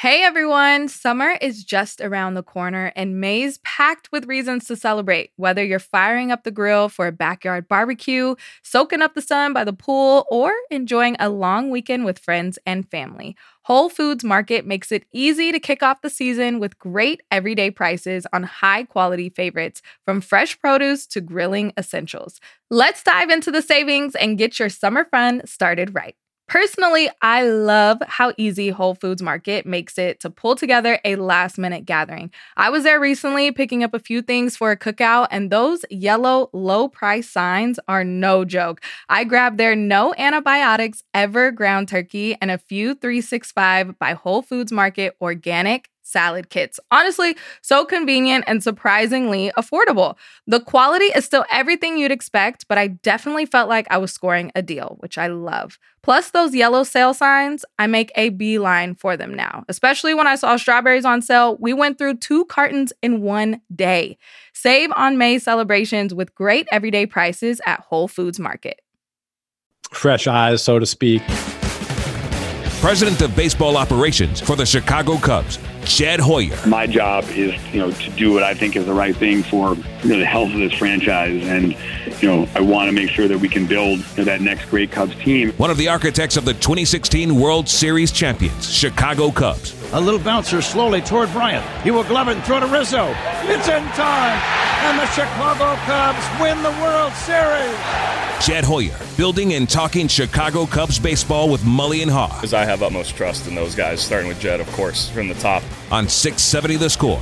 Hey everyone, summer is just around the corner and May's packed with reasons to celebrate. Whether you're firing up the grill for a backyard barbecue, soaking up the sun by the pool, or enjoying a long weekend with friends and family, Whole Foods Market makes it easy to kick off the season with great everyday prices on high-quality favorites, from fresh produce to grilling essentials. Let's dive into the savings and get your summer fun started right. Personally, I love how easy Whole Foods Market makes it to pull together a last-minute gathering. I was there recently picking up a few things for a cookout, and those yellow low-price signs are no joke. I grabbed their no antibiotics ever ground turkey and a few 365 by Whole Foods Market organic salad kits. Honestly, so convenient and surprisingly affordable. The quality is still everything you'd expect, but I definitely felt like I was scoring a deal, which I love. Plus, those yellow sale signs, I make a beeline for them now. Especially when I saw strawberries on sale, we went through 2 cartons in one day. Save on May celebrations with great everyday prices at Whole Foods Market. Fresh eyes, so to speak. President of Baseball Operations for the Chicago Cubs, Jed Hoyer. My job is, to do what I think is the right thing for the health of this franchise. And, I want to make sure that we can build that next great Cubs team. One of the architects of the 2016 World Series champions, Chicago Cubs. A little bouncer slowly toward Bryant. He will glove it and throw to Rizzo. It's in time. And the Chicago Cubs win the World Series. Jed Hoyer, building and talking Chicago Cubs baseball with Mully and Haw. Because I have utmost trust in those guys, starting with Jed, of course, from the top. On 670 The Score.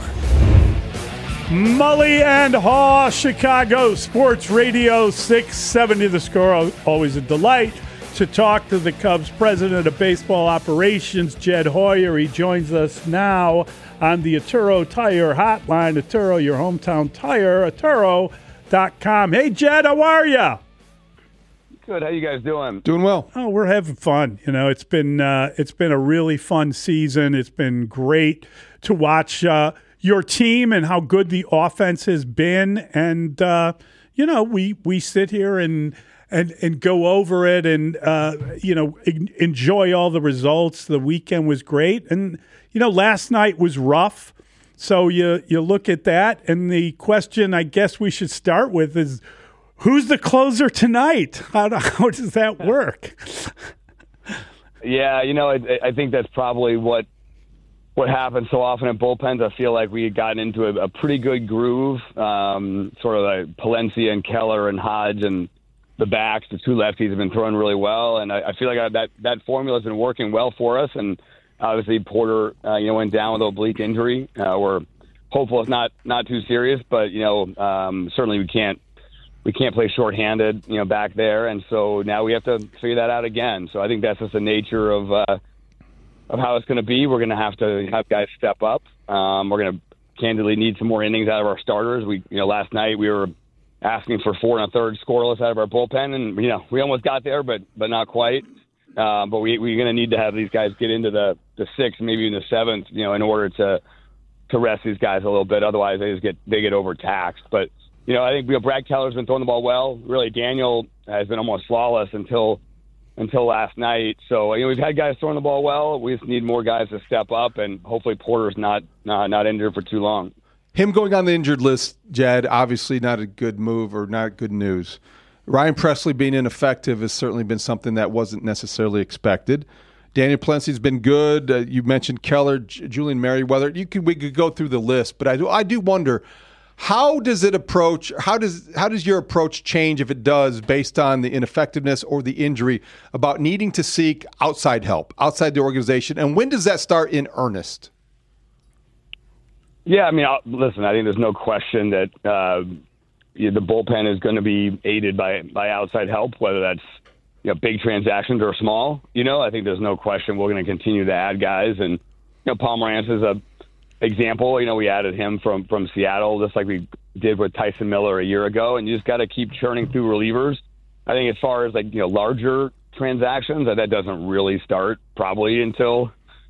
Mully and Haw, Chicago Sports Radio, 670 The Score. Always a delight to talk to the Cubs president of baseball operations, Jed Hoyer. He joins us now on the Atturo Tire Hotline. Atturo, your hometown tire, Atturo.com. Hey, Jed, how are you? Good. How you guys doing? Doing well. Oh, we're having fun. It's been a really fun season. It's been great to watch your team and how good the offense has been. And we sit here and go over it and enjoy all the results. The weekend was great, and last night was rough. So you look at that, and the question I guess we should start with is, who's the closer tonight? How does that work? Yeah, I think that's probably what happens so often at bullpens. I feel like we had gotten into a pretty good groove, sort of like Palencia and Keller and Hodge and the backs. The 2 lefties have been throwing really well, and I feel like that formula has been working well for us. And obviously Porter, went down with an oblique injury. We're hopeful it's not too serious, but certainly we can't play shorthanded, back there, and so now we have to figure that out again. So I think that's just the nature of how it's going to be. We're going to have guys step up. We're going to candidly need some more innings out of our starters. Last night we were asking for 4 1/3 scoreless out of our bullpen, and we almost got there, but not quite. But we're going to need to have these guys get into the 6th, maybe even the 7th, in order to rest these guys a little bit. Otherwise, they get overtaxed. But I think Brad Keller's been throwing the ball well. Really, Daniel has been almost flawless until last night. So we've had guys throwing the ball well. We just need more guys to step up, and hopefully Porter's not injured for too long. Him going on the injured list, Jed, obviously not a good move or not good news. Ryan Presley being ineffective has certainly been something that wasn't necessarily expected. Daniel Palencia's been good. You mentioned Keller, Julian Merriweather. We could go through the list, but I do wonder, how does your approach change, if it does, based on the ineffectiveness or the injury, about needing to seek outside help, outside the organization? And when does that start in earnest? Yeah, listen, I think there's no question that the bullpen is going to be aided by outside help, whether that's big transactions or small. I think there's no question we're going to continue to add guys. And Pomerantz is a example. We added him from Seattle, just like we did with Tyson Miller a year ago, and you just got to keep churning through relievers. I think as far as larger transactions, that doesn't really start probably until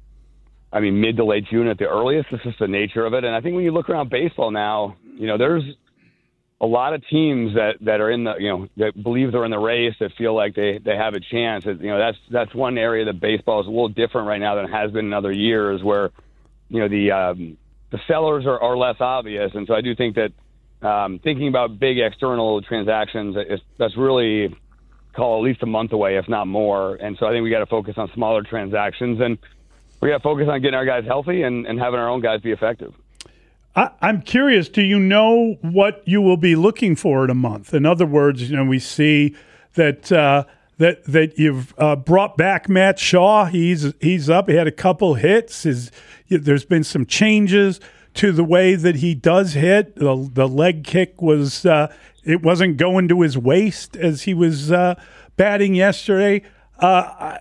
mid to late June at the earliest. It's just the nature of it. And I think when you look around baseball now, there's a lot of teams that are in the, that believe they're in the race, that feel like they have a chance. That's one area that baseball is a little different right now than it has been in other years, where, the sellers are less obvious. And so I do think that thinking about big external transactions, that's really call at least a month away, if not more. And so I think we got to focus on smaller transactions, and we got to focus on getting our guys healthy and having our own guys be effective. I'm curious, do you know what you will be looking for in a month? In other words, we see that you've brought back Matt Shaw. He's up. He had a couple hits. There's been some changes to the way that he does hit. The leg kick was it wasn't going to his waist as he was batting yesterday. Are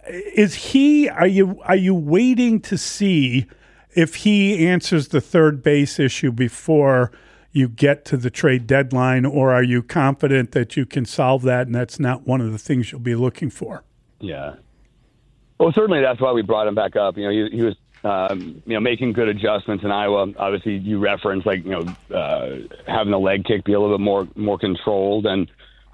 you waiting to see if he answers the third base issue before you get to the trade deadline, or are you confident that you can solve that and that's not one of the things you'll be looking for? Yeah. Well, certainly that's why we brought him back up. He was making good adjustments in Iowa. Obviously, you referenced having the leg kick be a little bit more controlled, and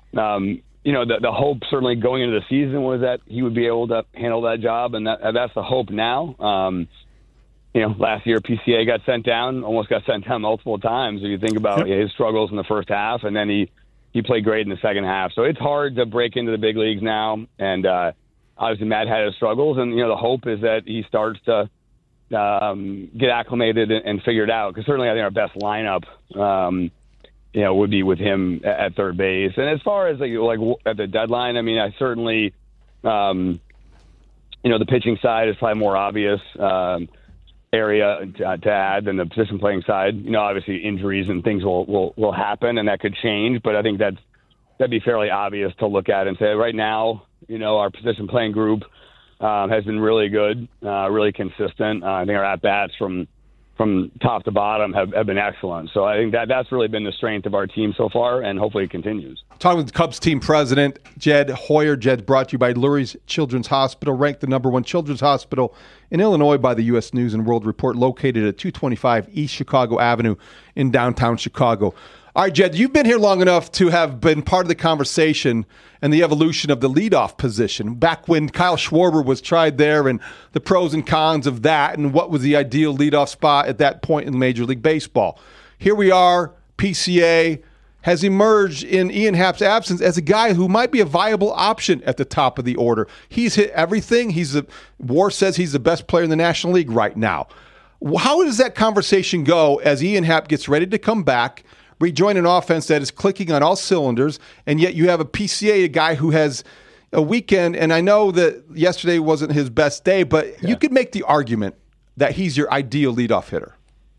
the hope certainly going into the season was that he would be able to handle that job, and that's the hope now. Last year PCA got sent down, almost got sent down multiple times. If you think about his struggles in the first half, and then he played great in the second half. So it's hard to break into the big leagues now, and obviously Matt had his struggles, and the hope is that he starts to get acclimated and figured out, because certainly I think our best lineup would be with him at third base. And as far as like at the deadline, I mean, I certainly the pitching side is probably more obvious area to add than the position playing side. Obviously injuries and things will happen, and that could change, but I think that'd be fairly obvious to look at and say right now, our position playing group has been really good, really consistent. I think our at-bats from top to bottom have been excellent. So I think that's really been the strength of our team so far, and hopefully it continues. Talking with the Cubs team president, Jed Hoyer. Jed's brought to you by Lurie's Children's Hospital, ranked the #1 children's hospital in Illinois by the U.S. News and World Report, located at 225 East Chicago Avenue in downtown Chicago. All right, Jed, you've been here long enough to have been part of the conversation and the evolution of the leadoff position. Back when Kyle Schwarber was tried there, and the pros and cons of that, and what was the ideal leadoff spot at that point in Major League Baseball. Here we are, PCA has emerged in Ian Happ's absence as a guy who might be a viable option at the top of the order. He's hit everything. WAR says he's the best player in the National League right now. How does that conversation go as Ian Happ gets ready to come back, rejoin an offense that is clicking on all cylinders, and yet you have a PCA, a guy who has a weekend, and I know that yesterday wasn't his best day, but you could make the argument that he's your ideal leadoff hitter.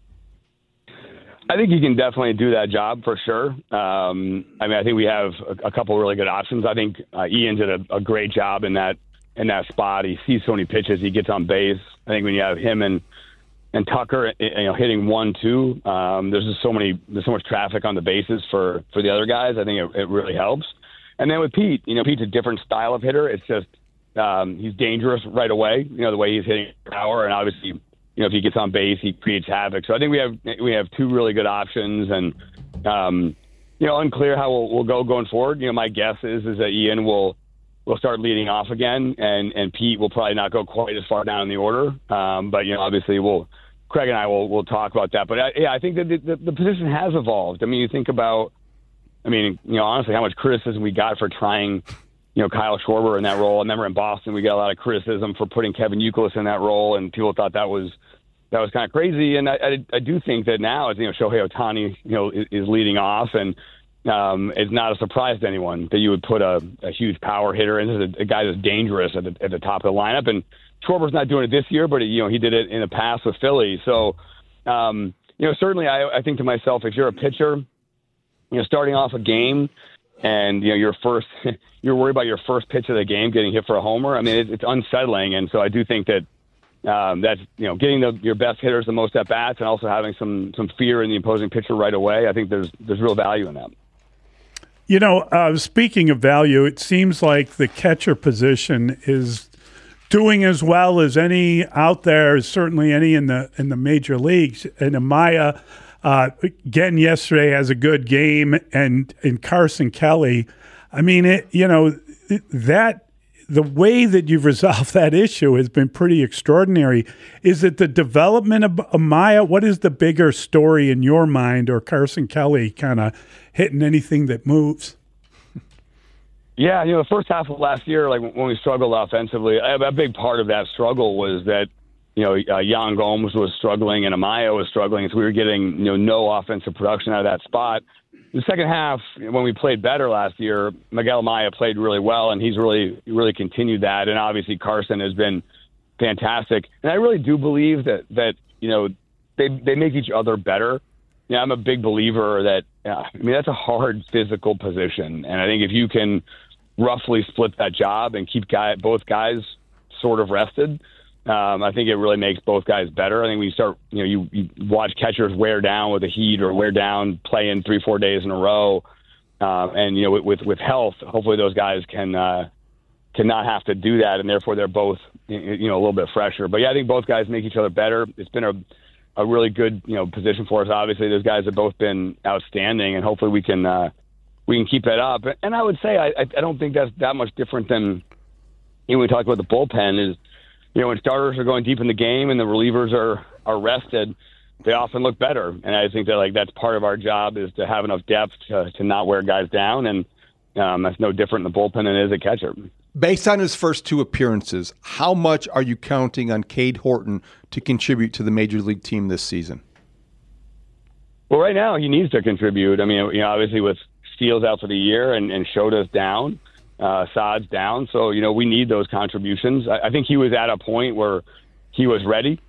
I think he can definitely do that job for sure. I think we have a couple of really good options. I think Ian did a great job in that spot. He sees so many pitches, he gets on base. I think when you have him and Tucker, hitting 1-2, there's so much traffic on the bases for the other guys. I think it really helps. And then with Pete, Pete's a different style of hitter. It's just he's dangerous right away. The way he's hitting power, and obviously, if he gets on base, he creates havoc. So I think we have two really good options, and unclear how we'll go going forward. My guess is that Ian will start leading off again, and Pete will probably not go quite as far down in the order. But obviously Craig and I will talk about that. But I think that the position has evolved. I mean, you think about, honestly, how much criticism we got for trying, Kyle Schwarber in that role. I remember in Boston, we got a lot of criticism for putting Kevin Youkilis in that role, and people thought that was kind of crazy. And I do think that now, as Shohei Ohtani, is leading off, and it's not a surprise to anyone that you would put a huge power hitter in, a guy that's dangerous at the top of the lineup. And Schwarber's not doing it this year, but he did it in the past with Philly. So, certainly I think to myself, if you're a pitcher, starting off a game, and you're worried about your first pitch of the game getting hit for a homer. I mean, it's unsettling, and so I do think that that's getting your best hitters the most at bats, and also having some fear in the opposing pitcher right away. I think there's real value in that. Speaking of value, it seems like the catcher position is doing as well as any out there, certainly any in the major leagues. And Amaya, Again, yesterday has a good game, and Carson Kelly. I mean, the way that you've resolved that issue has been pretty extraordinary. Is it the development of Amaya? What is the bigger story in your mind, or Carson Kelly kind of hitting anything that moves? Yeah, the first half of last year, like when we struggled offensively, a big part of that struggle was that, Yan Gomes was struggling and Amaya was struggling, so we were getting, no offensive production out of that spot. The second half, when we played better last year, Miguel Amaya played really well, and he's really continued that. And obviously, Carson has been fantastic. And I really do believe that they make each other better. I'm a big believer that that's a hard physical position, and I think if you can roughly split that job and keep both guys sort of rested, I think it really makes both guys better. I think when you start, you watch catchers wear down with the heat or wear down playing 3-4 days in a row. And, with health, hopefully those guys can not have to do that. And therefore they're both, a little bit fresher. But yeah, I think both guys make each other better. It's been a really good, position for us. Obviously those guys have both been outstanding, and hopefully we can keep that up. And I would say, I don't think that's that much different than, when we talk about the bullpen is, when starters are going deep in the game and the relievers are rested, they often look better. And I think that that's part of our job is to have enough depth to not wear guys down. And that's no different in the bullpen than it is a catcher. Based on his first two appearances, how much are you counting on Cade Horton to contribute to the Major League team this season? Well, right now he needs to contribute. I mean, obviously with Steele's out for the year and Shota's down, Saad's down. So, we need those contributions. I think he was at a point where he was ready,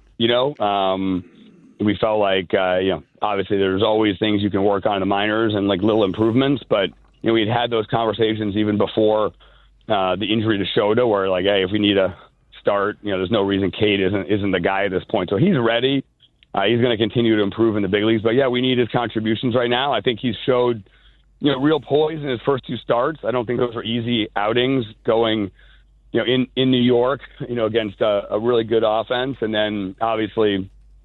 we felt like, obviously there's always things you can work on in the minors and little improvements, but, we'd had those conversations even before the injury to Shota where hey, if we need a start, there's no reason Cade isn't the guy at this point. So he's ready. He's going to continue to improve in the big leagues, but yeah, we need his contributions right now. I think he's showed real poise in his first two starts. I don't think those were easy outings going, in New York, against a really good offense. And then obviously,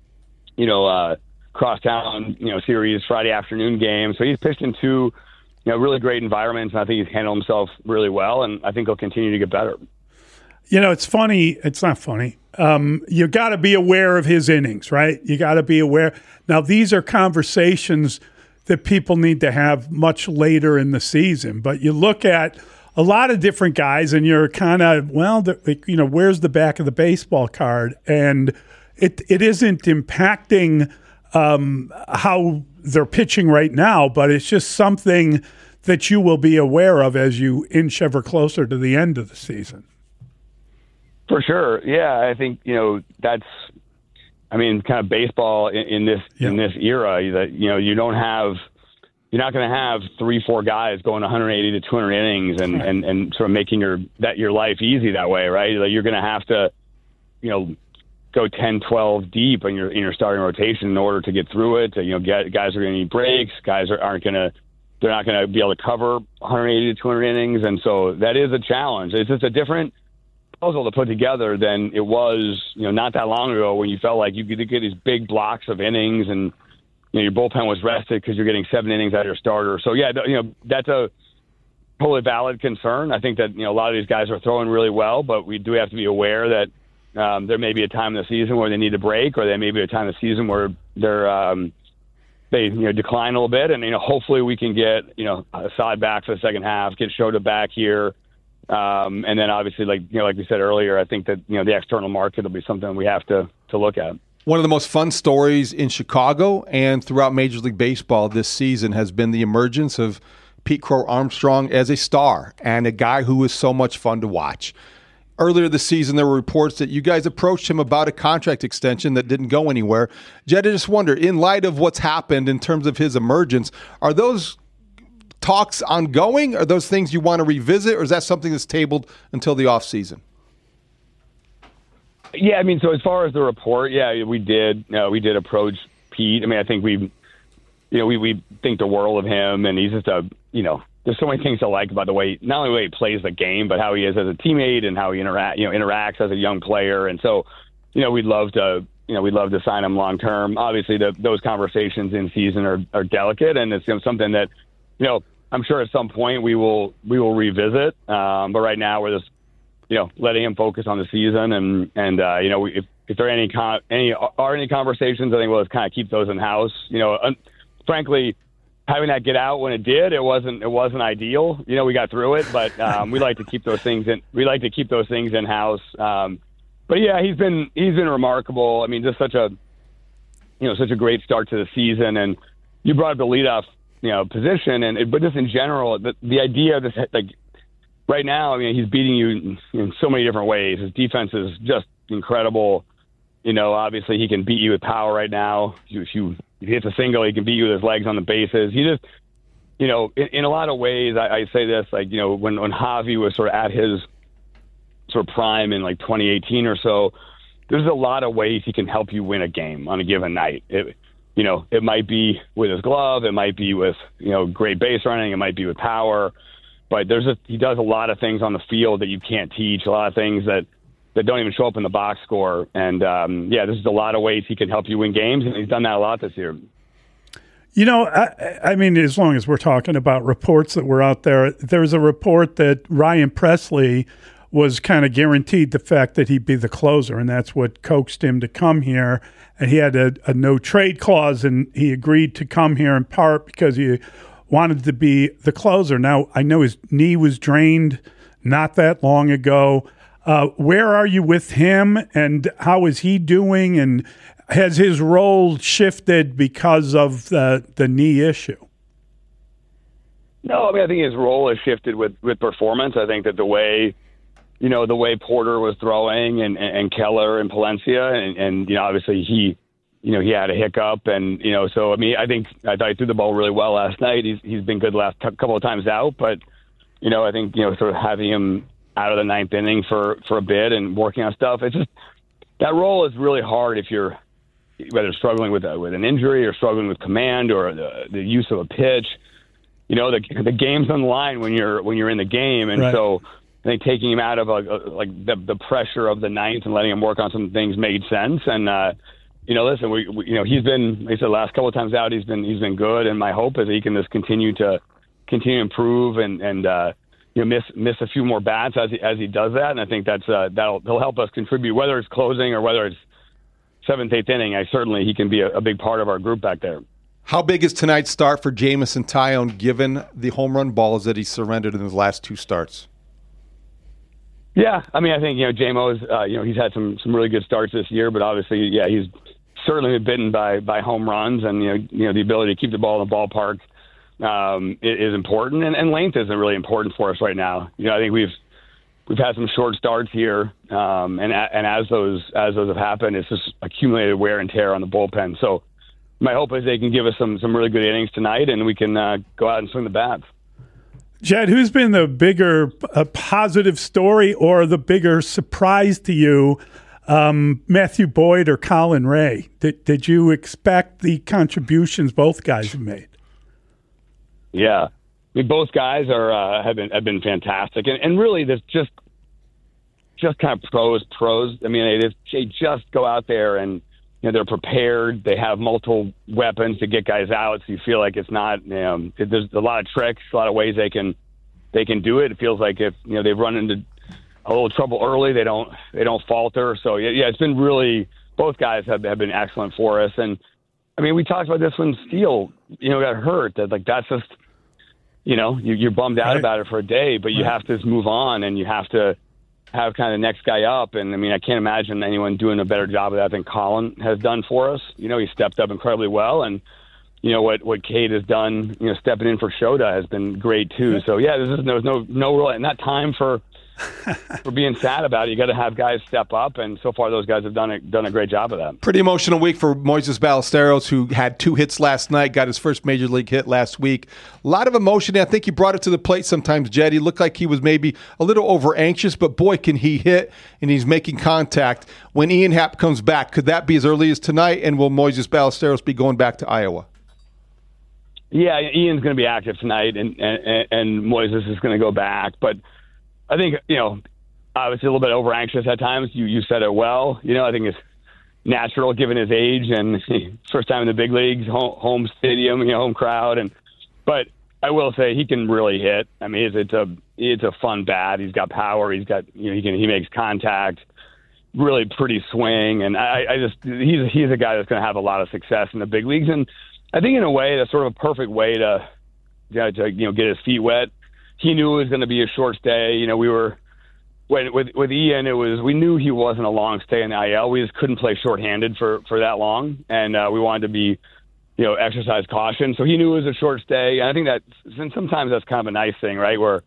crosstown, series, Friday afternoon game. So he's pitched in two, really great environments. And I think he's handled himself really well. And I think he'll continue to get better. It's funny. It's not funny. You got to be aware of his innings, right? You got to be aware. Now, these are conversations that people need to have much later in the season. But you look at a lot of different guys and you're kind of, where's the back of the baseball card? And it isn't impacting how they're pitching right now, but it's just something that you will be aware of as you inch ever closer to the end of the season. For sure. Yeah, I think, that's kind of baseball in this era that, you're not going to have 3-4 guys going 180 to 200 innings and sort of making your life easy that way, right? You're going to have to, go 10, 12 deep in your starting rotation in order to get through it. Guys are going to need breaks. Guys they're not going to be able to cover 180 to 200 innings. And so that is a challenge. It's just a different puzzle to put together than it was, not that long ago when you felt like you could get these big blocks of innings and, your bullpen was rested because you're getting 7 innings out of your starter. So yeah, that's a totally valid concern. I think that, a lot of these guys are throwing really well, but we do have to be aware that there may be a time in the season where they need a break, or there may be a time in the season where they decline a little bit. And, hopefully we can get, Saad back for the second half, get Shota back here. And then obviously, like we said earlier, I think that, the external market will be something we have to look at. One of the most fun stories in Chicago and throughout Major League Baseball this season has been the emergence of Pete Crow Armstrong as a star and a guy who is so much fun to watch. Earlier this season, there were reports that you guys approached him about a contract extension that didn't go anywhere. Jed, I just wonder, in light of what's happened in terms of his emergence, are those talks ongoing? Are those things you want to revisit, or is that something that's tabled until the offseason? Yeah, so as far as the report, we did approach Pete. I think we think the world of him, and he's just there's so many things to like about the way, not only the way he plays the game, but how he is as a teammate and how he interacts as a young player. And so, we'd love to, we'd love to sign him long term. Obviously, those conversations in season are delicate, and it's something that I'm sure at some point we will revisit. But right now we're just letting him focus on the season, and if there are any conversations, I think we'll just kind of keep those in house. Frankly, having that get out when it did, it wasn't ideal. We got through it, but we like to keep those things in. We like to keep those things in house. But yeah, he's been remarkable. I mean, just such a great start to the season. And you brought up the leadoff position, but just in general, the idea of this, like right now, I mean, he's beating you in so many different ways. His defense is just incredible. Obviously he can beat you with power right now. If he hits a single, he can beat you with his legs on the bases. He just, in a lot of ways, I say this, like, when Javi was sort of at his sort of prime in like 2018 or so, there's a lot of ways he can help you win a game on a given night. It might be with his glove, it might be with, great base running, it might be with power, but he does a lot of things on the field that you can't teach, a lot of things that don't even show up in the box score. And there's a lot of ways he can help you win games, and he's done that a lot this year. I mean, as long as we're talking about reports that were out there's a report that Ryan Pressly was kind of guaranteed the fact that he'd be the closer, and that's what coaxed him to come here. And he had a no-trade clause, and he agreed to come here in part because he wanted to be the closer. Now, I know his knee was drained not that long ago. Where are you with him, and how is he doing, and has his role shifted because of the knee issue? No, I mean, I think his role has shifted with performance. I think that the way Porter was throwing and Keller and Palencia, and obviously he had a hiccup, and so I mean, I thought he threw the ball really well last night. He's been good the last couple of times out, but I think sort of having him out of the ninth inning for a bit and working on stuff, it's just that role is really hard if you're whether struggling with an injury or struggling with command or the use of a pitch. The game's on the line when you're in the game, and right. So I think taking him out of the pressure of the ninth and letting him work on some things made sense. And listen, he's been, like I said, the last couple of times out, he's been good, and my hope is that he can just continue to improve and miss a few more bats as he does that. And I think he'll help us contribute, whether it's closing or whether it's seventh, eighth inning. Certainly he can be a big part of our group back there. How big is tonight's start for Jameson Taillon, given the home run balls that he surrendered in his last two starts? Yeah, I mean, I think J-Mo's he's had some really good starts this year, but obviously, he's certainly been bitten by home runs, and the ability to keep the ball in the ballpark is important, and length is really important for us right now. I think we've had some short starts here, and as those have happened, it's just accumulated wear and tear on the bullpen. So my hope is they can give us some really good innings tonight, and we can go out and swing the bats. Jed, who's been the bigger positive story or the bigger surprise to you, Matthew Boyd or Colin Ray? Did you expect the contributions both guys have made? Yeah, I mean, both guys have been fantastic, and really this just kind of pros. I mean, they just go out there and they're prepared. They have multiple weapons to get guys out, so you feel like it's not. There's a lot of tricks, a lot of ways they can do it. It feels like if they've run into a little trouble early, they don't falter. So yeah, it's been really, both guys have been excellent for us. And I mean, we talked about this when Steele got hurt. That's just you're bummed out about it for a day, but you have to just move on, and you have to have kind of the next guy up. And I mean, I can't imagine anyone doing a better job of that than Colin has done for us. He stepped up incredibly well, and what Cade has done, stepping in for Shota has been great too. So yeah, there's no real, and not time for being sad about it. You got to have guys step up, and so far those guys have done a great job of that. Pretty emotional week for Moises Ballesteros, who had 2 hits last night, got his first major league hit last week. A lot of emotion. I think he brought it to the plate sometimes, Jed. He looked like he was maybe a little over anxious, but boy, can he hit, and he's making contact. When Ian Happ comes back, could that be as early as tonight, and will Moises Ballesteros be going back to Iowa? Yeah, Ian's going to be active tonight, and Moises is going to go back, but I think, obviously a little bit over anxious at times. You said it well. I think it's, natural given his age and first time in the big leagues, home stadium, home crowd. But I will say he can really hit. I mean, it's a fun bat. He's got power. He's got, he makes contact, really pretty swing. And he's a guy that's going to have a lot of success in the big leagues. And I think in a way that's sort of a perfect way to get his feet wet. He knew it was going to be a short stay. We were, with Ian, we knew he wasn't a long stay in the IL. We just couldn't play shorthanded for that long. And we wanted to be, exercise caution. So he knew it was a short stay. And I think that sometimes that's kind of a nice thing, right? Where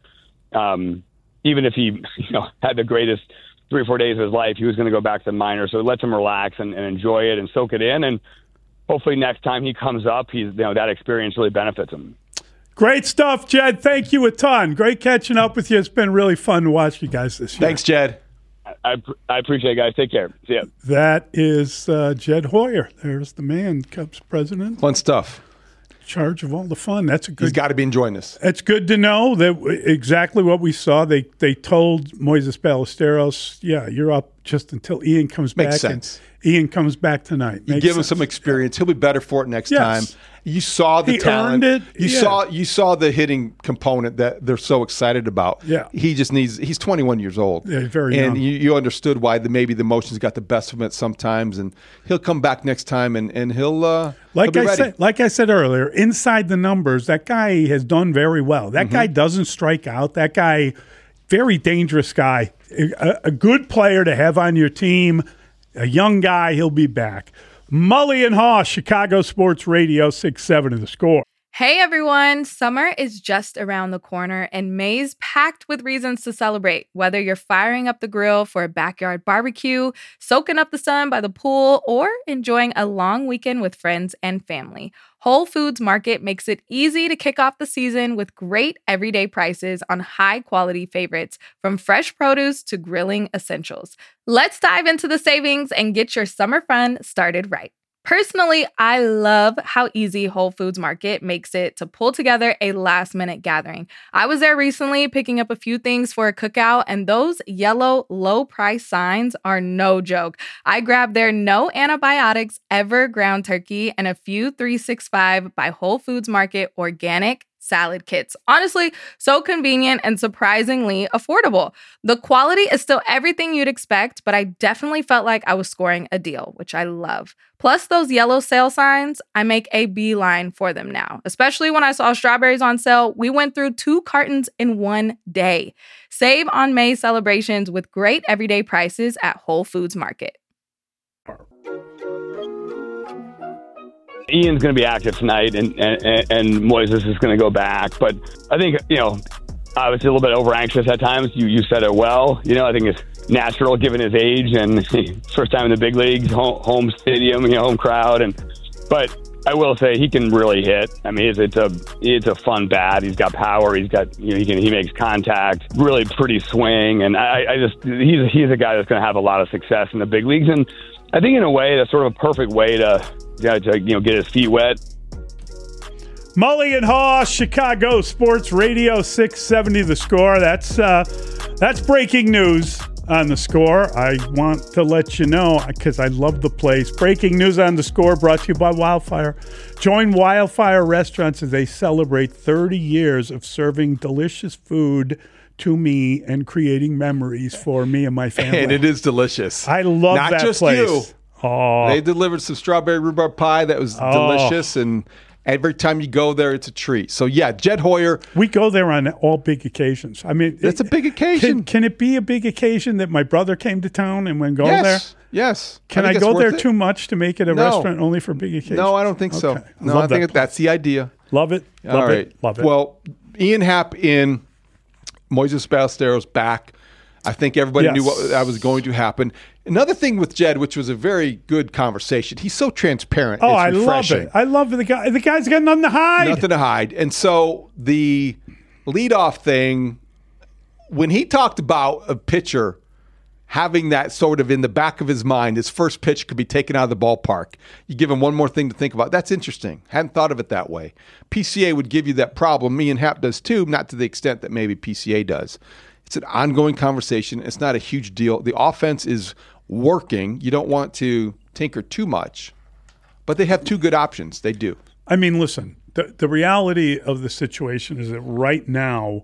even if he, had the greatest 3 or 4 days of his life, he was going to go back to the minors. So it lets him relax and enjoy it and soak it in. And hopefully next time he comes up, that experience really benefits him. Great stuff, Jed. Thank you a ton. Great catching up with you. It's been really fun to watch you guys this year. Thanks, Jed. I appreciate it, guys. Take care. See ya. That is Jed Hoyer. There's the man, Cubs president. Fun stuff. Charge of all the fun. That's a good. He's got to be enjoying this. It's good to know that exactly what we saw. They told Moises Ballesteros, "Yeah, you're up just until Ian comes back." Makes sense. And Ian comes back tonight. You give him some experience. He'll be better for it next time. You saw the he talent. Earned it. You saw the hitting component that they're so excited about. Yeah. He just needs. He's 21 years old. Yeah, very and young. you understood why maybe the emotions got the best of him at sometimes, and he'll come back next time and he'll like he'll be ready. Like I said earlier, inside the numbers, that guy has done very well. That guy doesn't strike out. That guy, very dangerous guy, a good player to have on your team. A young guy, he'll be back. Mully and Haw, Chicago Sports Radio, 6-7 The Score. Hey everyone, summer is just around the corner and May's packed with reasons to celebrate. Whether you're firing up the grill for a backyard barbecue, soaking up the sun by the pool, or enjoying a long weekend with friends and family, Whole Foods Market makes it easy to kick off the season with great everyday prices on high-quality favorites, from fresh produce to grilling essentials. Let's dive into the savings and get your summer fun started right. Personally, I love how easy Whole Foods Market makes it to pull together a last-minute gathering. I was there recently picking up a few things for a cookout, and those yellow low-price signs are no joke. I grabbed their no antibiotics ever ground turkey and a few 365 by Whole Foods Market organic salad kits. Honestly, so convenient and surprisingly affordable. The quality is still everything you'd expect, but I definitely felt like I was scoring a deal, which I love. Plus those yellow sale signs, I make a beeline for them now. Especially when I saw strawberries on sale, we went through 2 cartons in one day. Save on May celebrations with great everyday prices at Whole Foods Market. Ian's going to be active tonight, and Moises is going to go back. But I think, obviously a little bit over anxious at times. You said it well. I think it's natural given his age and first time in the big leagues, home stadium, home crowd. But I will say he can really hit. I mean, it's a fun bat. He's got power. He's got, he makes contact, really pretty swing. And he's a guy that's going to have a lot of success in the big leagues. And I think in a way that's sort of a perfect way to get his feet wet. Mully and Haw, Chicago Sports Radio, 670 The Score. That's breaking news on The Score. I want to let you know, because I love the place. Breaking news on The Score brought to you by Wildfire. Join Wildfire Restaurants as they celebrate 30 years of serving delicious food to me and creating memories for me and my family. And it is delicious. I love Not that just place. You. Oh. They delivered some strawberry rhubarb pie that was delicious, and every time you go there, it's a treat. So, yeah, Jed Hoyer. We go there on all big occasions. I mean, it's a big occasion. Can it be a big occasion that my brother came to town and went there? Yes. Can I go there too much to make it a restaurant only for big occasions? No, I don't think so. No, I think that's the idea. Love it. Love it. Well, Ian Happ in, Moises Ballesteros back. I think everybody knew what that was going to happen. Another thing with Jed, which was a very good conversation, he's so transparent. Oh, I love it. I love the guy. The guy's got nothing to hide. Nothing to hide. And so the leadoff thing, when he talked about a pitcher having that sort of in the back of his mind, his first pitch could be taken out of the ballpark. You give him one more thing to think about. That's interesting. Hadn't thought of it that way. PCA would give you that problem. Me and Happ does too, not to the extent that maybe PCA does. It's an ongoing conversation. It's not a huge deal. The offense is working. You don't want to tinker too much. But they have two good options. They do. I mean, listen, the reality of the situation is that right now,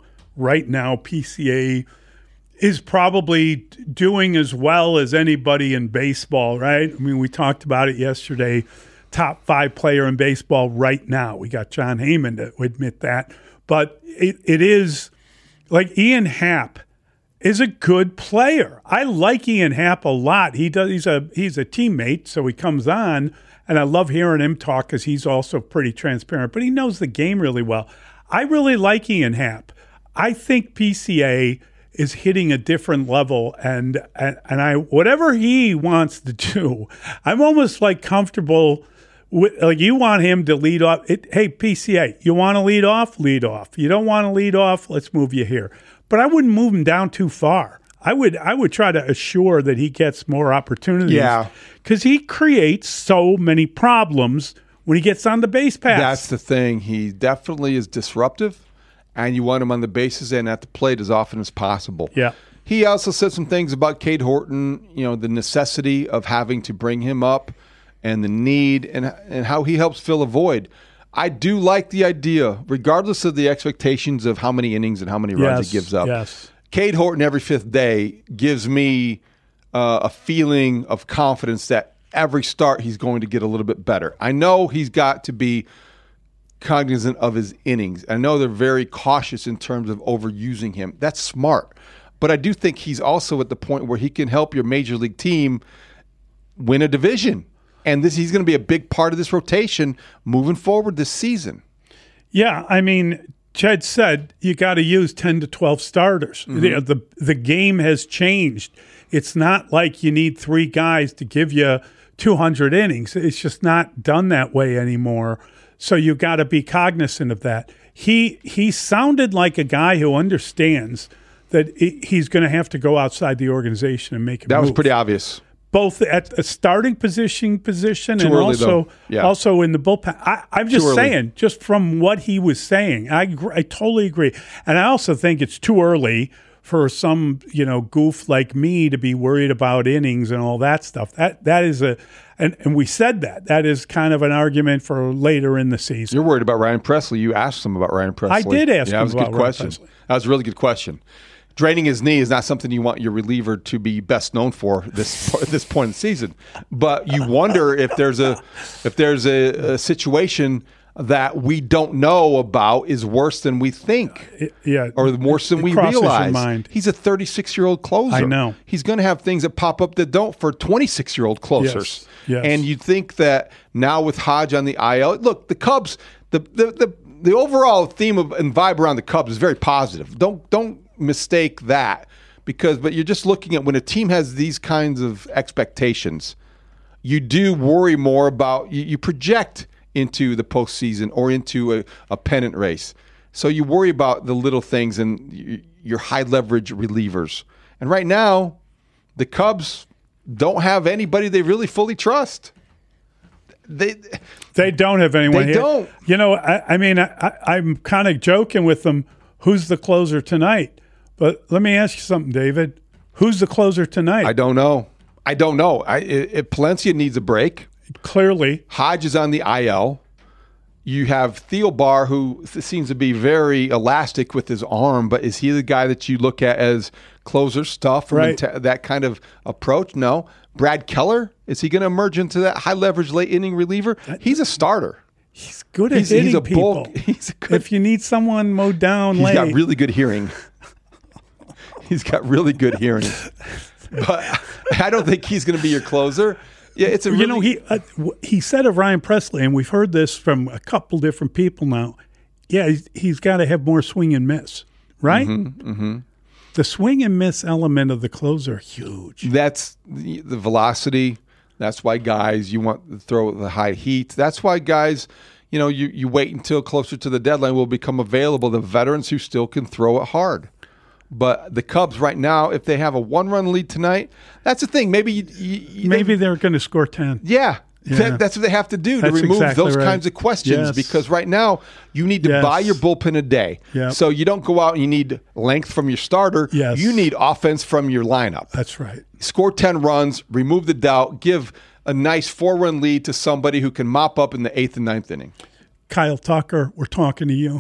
PCA is probably doing as well as anybody in baseball, right? I mean, we talked about it yesterday. Top 5 player in baseball right now. We got John Heyman to admit that. But it is like Ian Happ is a good player. I like Ian Happ a lot. He's a teammate, so he comes on, and I love hearing him talk because he's also pretty transparent, but he knows the game really well. I really like Ian Happ. I think PCA is hitting a different level, and I whatever he wants to do, I'm almost like comfortable with, like, you want him to lead off. Hey, PCA, you want to lead off? Lead off. You don't want to lead off? Let's move you here. But I wouldn't move him down too far. I would try to assure that he gets more opportunities. Yeah. Because he creates so many problems when he gets on the base paths. That's the thing. He definitely is disruptive, and you want him on the bases and at the plate as often as possible. Yeah. He also said some things about Cade Horton, the necessity of having to bring him up and the need and how he helps fill a void. I do like the idea, regardless of the expectations of how many innings and how many runs he gives up. Yes. Cade Horton every fifth day gives me a feeling of confidence that every start he's going to get a little bit better. I know he's got to be cognizant of his innings. I know they're very cautious in terms of overusing him. That's smart. But I do think he's also at the point where he can help your major league team win a division. And he's going to be a big part of this rotation moving forward this season. Yeah, I mean, Jed said you got to use 10 to 12 starters. Mm-hmm. The game has changed. It's not like you need 3 guys to give you 200 innings. It's just not done that way anymore. So you've got to be cognizant of that. He sounded like a guy who understands that he's going to have to go outside the organization and make a move. That was pretty obvious. Both at a starting position Too and early, also in the bullpen. I'm just saying, just from what he was saying, I totally agree. And I also think it's too early for some goof like me to be worried about innings and all that stuff. That is and we said that is kind of an argument for later in the season. You're worried about Ryan Pressly. You asked him about Ryan Pressly. I did ask him about Ryan Pressly. That was a really good question. Draining his knee is not something you want your reliever to be best known for at this point in the season. But you wonder if there's a situation that we don't know about is worse than we think, or worse than we realize. He's a 36-year-old closer. I know. He's going to have things that pop up that don't for 26-year-old closers. Yes. And you'd think that now with Hodge on the IL, look, the Cubs, the overall theme and vibe around the Cubs is very positive. Don't mistake that, but you're just looking at when a team has these kinds of expectations, you do worry more about you project into the postseason or into a pennant race. So you worry about the little things and your high leverage relievers. And right now, the Cubs don't have anybody they really fully trust. They don't have anyone. They don't. I mean, I'm kind of joking with them. Who's the closer tonight? But let me ask you something, David. Who's the closer tonight? I don't know. If Palencia needs a break. Clearly. Hodge is on the IL. You have Thielbar, who seems to be very elastic with his arm, but is he the guy that you look at as closer stuff from that kind of approach? No. Brad Keller, is he going to emerge into that high-leverage late-inning reliever? He's a starter. He's good at hitting people. If you need someone mowed down late. He's got really good hearing. But I don't think he's going to be your closer. Yeah, it's he said of Ryan Pressly, and we've heard this from a couple different people now. Yeah, he's got to have more swing and miss, right? Mm-hmm, mm-hmm. The swing and miss element of the closer, huge. That's the velocity. That's why guys, you want to throw the high heat. That's why guys, you wait until closer to the deadline will become available. The veterans who still can throw it hard. But the Cubs right now, if they have a 1-run lead tonight, that's the thing. Maybe they're going to score 10. Yeah. That's what they have to do to remove those kinds of questions. Yes. Because right now you need to buy your bullpen a day. Yep. So you don't go out and you need length from your starter. Yes. You need offense from your lineup. That's right. Score 10 runs, remove the doubt, give a nice 4-run lead to somebody who can mop up in the 8th and 9th inning. Kyle Tucker, we're talking to you.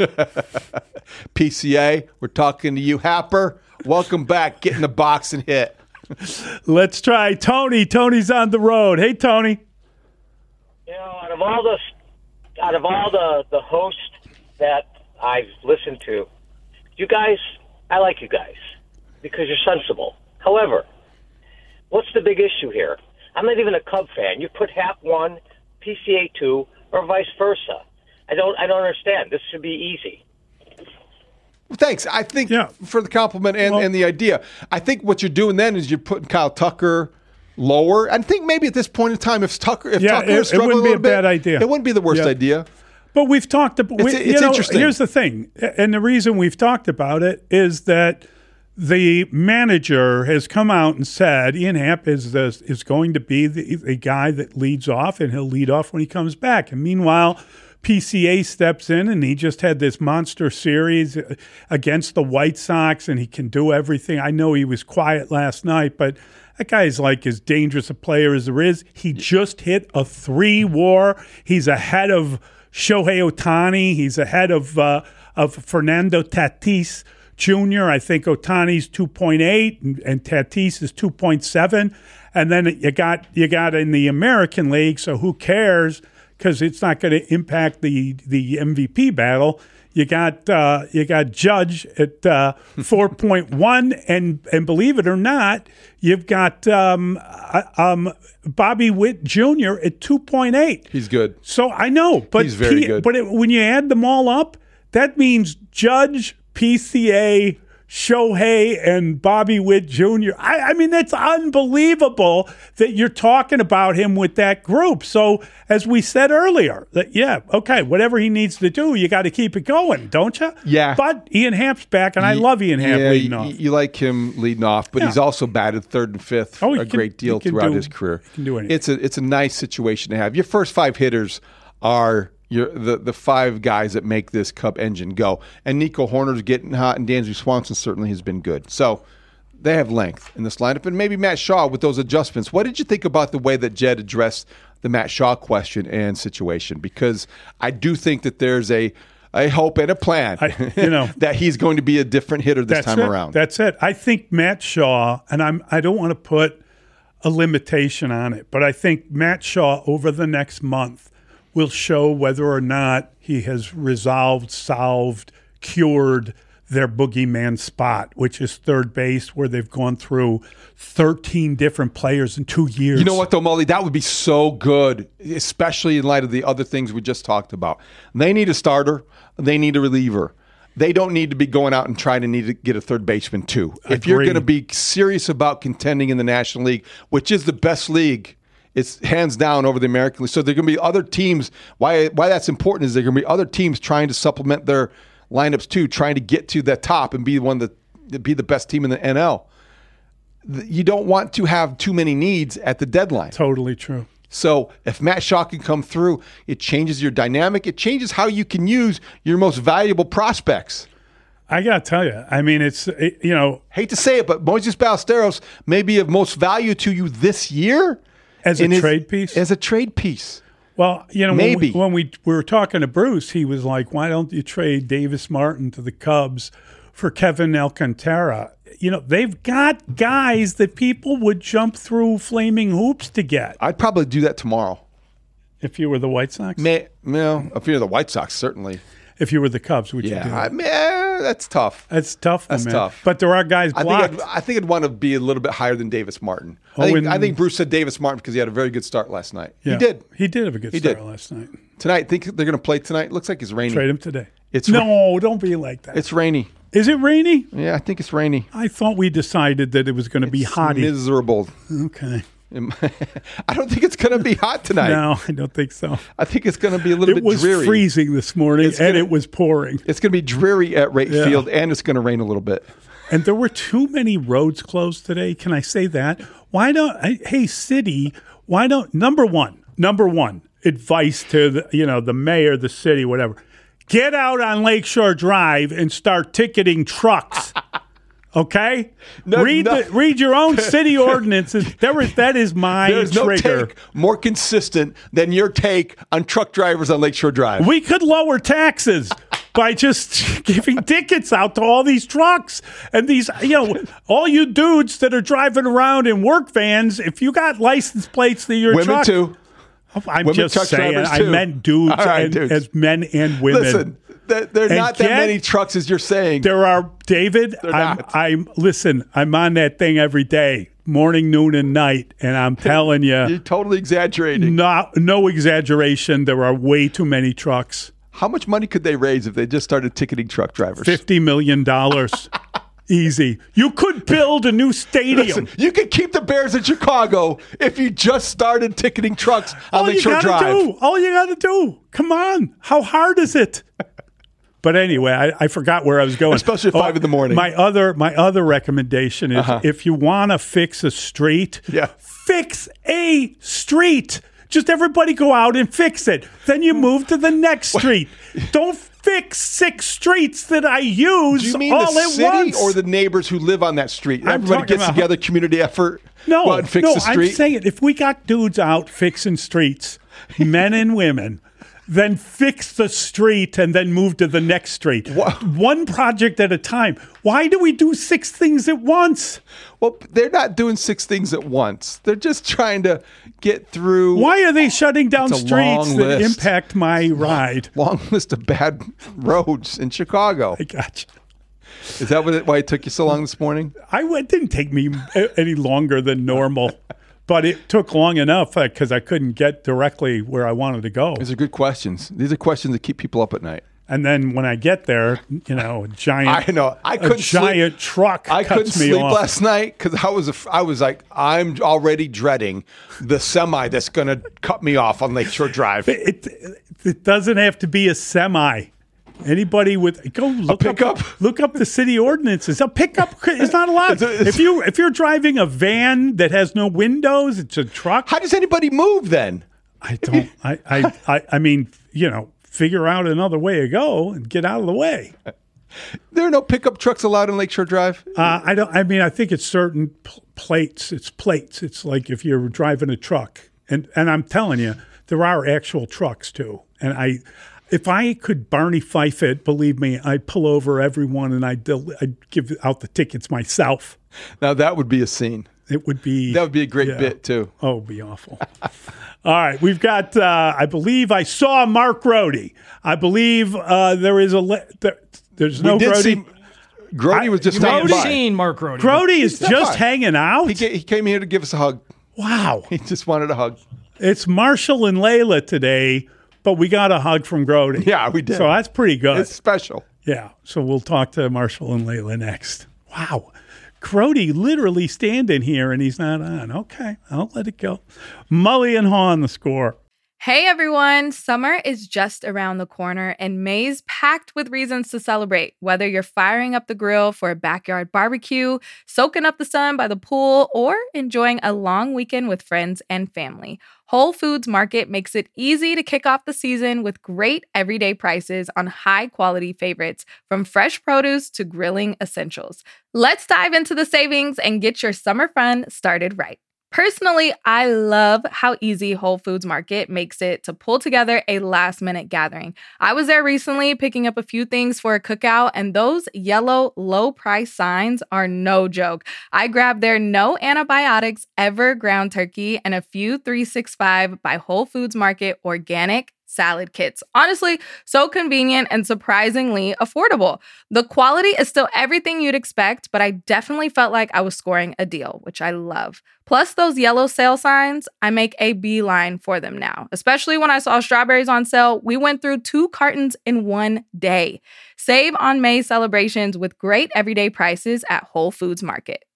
PCA, we're talking to you. Happer, welcome back. Get in the box and hit. Let's try Tony. Tony's on the road. Hey, Tony. You know, out of all the hosts that I've listened to, you guys, I like you guys because you're sensible. However, what's the big issue here? I'm not even a Cub fan. You put Hap 1, PCA 2, or vice versa. I don't understand. This should be easy. Well, thanks. I think for the compliment and the idea. I think what you're doing then is you're putting Kyle Tucker lower. I think maybe at this point in time, if Tucker is it wouldn't be a bad idea. It wouldn't be the worst idea. But we've talked about it's interesting. Here's the thing, and the reason we've talked about it is that the manager has come out and said Ian Happ is going to be the guy that leads off, and he'll lead off when he comes back. And meanwhile, PCA steps in, and he just had this monster series against the White Sox, and he can do everything. I know he was quiet last night, but that guy's like as dangerous a player as there is. He just hit a 3 WAR. He's ahead of Shohei Ohtani. He's ahead of Fernando Tatis Jr. I think Ohtani's 2.8 and Tatis is 2.7. And then you got in the American League, so who cares? Because it's not going to impact the MVP battle. You got Judge at 4.1, and believe it or not, you've got Bobby Witt Jr. at 2.8. He's good. So I know, but he's very good. But when you add them all up, that means Judge, PCA, Shohei, and Bobby Witt Jr. I mean, that's unbelievable that you're talking about him with that group. So, as we said earlier, whatever he needs to do, you got to keep it going, don't you? Yeah. But Ian Happ's back, and I love Ian Happ leading off. You like him leading off, but he's also batted 3rd and 5th a great deal throughout his career. He can do anything. It's a nice situation to have. Your first 5 hitters are the 5 guys that make this Cub engine go. And Nico Horner's getting hot, and Dansby Swanson certainly has been good. So they have length in this lineup. And maybe Matt Shaw with those adjustments. What did you think about the way that Jed addressed the Matt Shaw question and situation? Because I do think that there's a hope and a plan that he's going to be a different hitter this time around. That's it. I think Matt Shaw, and I don't want to put a limitation on it, but I think Matt Shaw over the next month will show whether or not he has solved, cured their boogeyman spot, which is third base, where they've gone through 13 different players in 2 years. You know what, though, Mully? That would be so good, especially in light of the other things we just talked about. They need a starter. They need a reliever. They don't need to be going out and trying to get a third baseman, too. If you're going to be serious about contending in the National League, which is the best league, it's hands down over the American League. So there are going to be other teams. Why that's important is there are going to be other teams trying to supplement their lineups too, trying to get to the top and be the best team in the NL. You don't want to have too many needs at the deadline. Totally true. So if Matt Shaw can come through, it changes your dynamic. It changes how you can use your most valuable prospects. I got to tell you, I mean, hate to say it, but Moises Ballesteros may be of most value to you this year. As a trade piece? As a trade piece. Well, maybe. When we were talking to Bruce, he was like, why don't you trade Davis Martin to the Cubs for Kevin Alcantara? They've got guys that people would jump through flaming hoops to get. I'd probably do that tomorrow. If you were the White Sox? If you're the White Sox, certainly. If you were the Cubs, would you do it? That's tough. That's tough. That's tough. But there are guys blocked. I think I'd want to be a little bit higher than Davis Martin. I think Bruce said Davis Martin because he had a very good start last night. Yeah, he did. He did have a good start last night. Tonight, think they're going to play tonight? Looks like it's rainy. Trade him today. Don't be like that. It's rainy. Is it rainy? Yeah, I think it's rainy. I thought we decided that it was going to be hot. Miserable. Okay. I don't think it's going to be hot tonight. No, I don't think so. I think it's going to be a little bit dreary. It was freezing this morning, it was pouring. It's going to be dreary at Wright Field, and it's going to rain a little bit. And there were too many roads closed today. Can I say that? City, why don't, number one, advice to the mayor, the city, whatever. Get out on Lakeshore Drive and start ticketing trucks. Okay? No, read your own city ordinances. That is my There's no trigger. take more consistent than your take on truck drivers on Lakeshore Drive. We could lower taxes by just giving tickets out to all these trucks and these, all you dudes that are driving around in work vans. If you got license plates that your Women truck, too. I'm Women just truck saying. drivers I too. meant dudes, All right, dudes. as men and women. Listen, there are not that many trucks as you're saying. There are, David. I'm on that thing every day, morning, noon, and night, and I'm telling you, You're totally exaggerating. no exaggeration. There are way too many trucks. How much money could they raise if they just started ticketing truck drivers? $50 million. Easy. You could build a new stadium. Listen, you could keep the Bears in Chicago if you just started ticketing trucks on Lakeshore Drive. All you got to do. Come on. How hard is it? But anyway, I forgot where I was going. Especially at 5 in the morning. My other recommendation is if you want to fix a street, fix a street. Just everybody go out and fix it. Then you move to the next street. Don't fix 6 streets that I use Do you mean all the at city once. or the neighbors who live on that street? I'm Everybody talking gets about- together, community effort. No, go out and fix the street. I'm saying if we got dudes out fixing streets, men and women, then fix the street and then move to the next street. One project at a time. Why do we do 6 things at once? Well, they're not doing 6 things at once. They're just trying to get through. Why are they shutting down It's a streets long that list. impact my ride? Long list of bad roads in Chicago. I got you. Is that why it took you so long this morning? It didn't take me any longer than normal, but it took long enough because I couldn't get directly where I wanted to go. These are good questions. These are questions that keep people up at night. And then when I get there, a giant, I know. I couldn't giant truck I couldn't cuts me sleep off. last night because I was like, I'm already dreading the semi that's going to cut me off on Lakeshore Drive. It doesn't have to be a semi. Anybody with look up the city ordinances. A pickup is not allowed. If you're driving a van that has no windows, it's a truck. How does anybody move then? I don't. I mean, figure out another way to go and get out of the way. There are no pickup trucks allowed in Lakeshore Drive? I don't. I mean, I think it's certain plates. It's plates. It's like if you're driving a truck, and I'm telling you, there are actual trucks too. And if I could Barney Fife it, believe me, I'd pull over everyone and I'd give out the tickets myself. Now that would be a scene. It would be. That would be a great bit too. Oh, it'd be awful. All right, we've got. I believe I saw Mark Grody. I believe there is there's no Grody. Grody was just You may stopping have by. seen Mark Grody. Grody is stopped just by. hanging out. He came here to give us a hug. Wow. He just wanted a hug. It's Marshall and Layla today, but we got a hug from Grody. Yeah, we did. So that's pretty good. It's special. Yeah. So we'll talk to Marshall and Layla next. Wow. Grody literally standing here and he's not on. Okay. I'll let it go. Mully and Haw on the score. Hey everyone, summer is just around the corner and May's packed with reasons to celebrate. Whether you're firing up the grill for a backyard barbecue, soaking up the sun by the pool, or enjoying a long weekend with friends and family, Whole Foods Market makes it easy to kick off the season with great everyday prices on high-quality favorites, from fresh produce to grilling essentials. Let's dive into the savings and get your summer fun started right. Personally, I love how easy Whole Foods Market makes it to pull together a last-minute gathering. I was there recently picking up a few things for a cookout, and those yellow low-price signs are no joke. I grabbed their no antibiotics ever ground turkey and a few 365 by Whole Foods Market organic salad kits. Honestly, so convenient and surprisingly affordable. The quality is still everything you'd expect, but I definitely felt like I was scoring a deal, which I love. Plus those yellow sale signs, I make a beeline for them now. Especially when I saw strawberries on sale, we went through 2 cartons in one day. Save on May celebrations with great everyday prices at Whole Foods Market.